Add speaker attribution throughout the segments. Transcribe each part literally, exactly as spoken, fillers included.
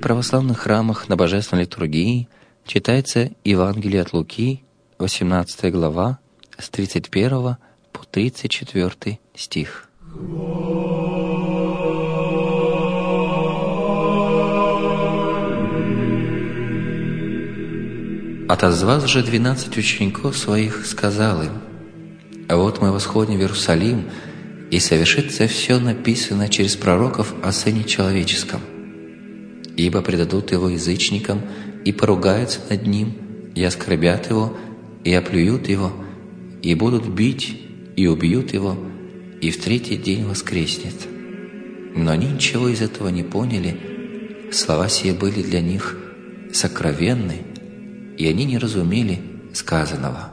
Speaker 1: православных храмах на Божественной литургии читается Евангелие от Луки, восемнадцатая глава, с тридцать первого по тридцать четвёртый стих. Отозвав же двенадцать учеников своих, сказал им: «Вот мы восходим в Иерусалим, и совершится все написано через пророков о Сыне Человеческом. Ибо предадут его язычникам, и поругаются над ним, и оскорбят его, и оплюют его, и будут бить, и убьют его, и в третий день воскреснет». Но они ничего из этого не поняли, слова сие были для них сокровенны, и они не разумели сказанного.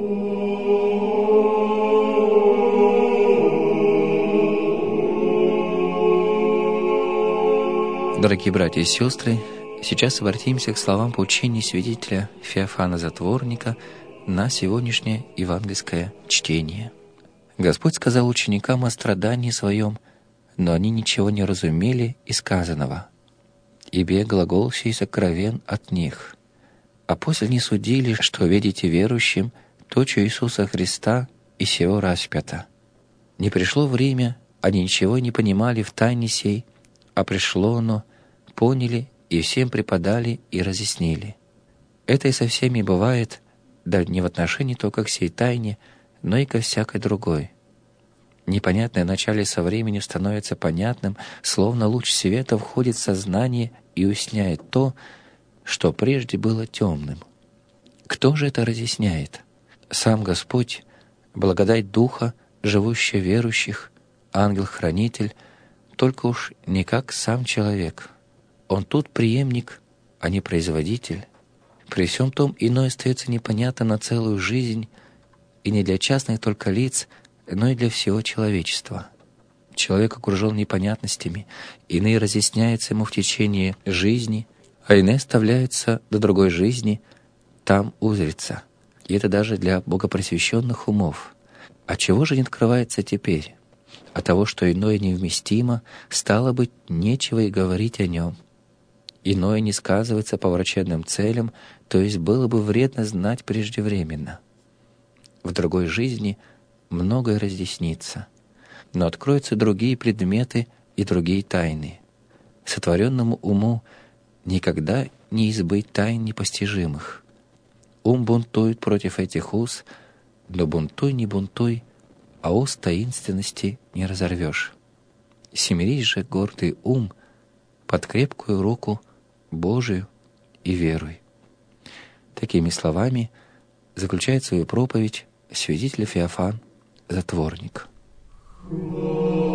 Speaker 1: Дорогие братья и сестры, сейчас обратимся к словам поучения святителя Феофана Затворника на сегодняшнее евангельское чтение. Господь сказал ученикам о страдании Своем, но они ничего не разумели из сказанного, ибо глагол сей сокровен от них. А после не судили, что видите верующим точу Иисуса Христа и сего распята. Не пришло время, они ничего не понимали в тайне сей, а пришло оно, поняли и всем преподали и разъяснили. Это и со всеми бывает, да не в отношении только к сей тайне, но и ко всякой другой. Непонятное вначале со временем становится понятным, словно луч света входит в сознание и уясняет то, что прежде было темным. Кто же это разъясняет? Сам Господь, благодать Духа, живущий в верующих, ангел-хранитель, только уж не как сам человек. Он тут преемник, а не производитель. При всем том иное остается непонятно на целую жизнь, и не для частных только лиц, но и для всего человечества. Человек окружен непонятностями, иные разъясняются ему в течение жизни, а иные оставляются до другой жизни, там узрится. И это даже для богопросвещенных умов. А чего же не открывается теперь? А того, что иное невместимо, стало быть, нечего и говорить о нем. Иное не сказывается по врачебным целям, то есть было бы вредно знать преждевременно. В другой жизни многое разъяснится, но откроются другие предметы и другие тайны. Сотворенному уму никогда не избыть тайн непостижимых. Ум бунтует против этих уз, но бунтуй, не бунтуй, а уз таинственности не разорвешь. Семирись же, гордый ум, под крепкую руку Божию и веруй. Такими словами заключает свою проповедь святитель Феофан Затворник.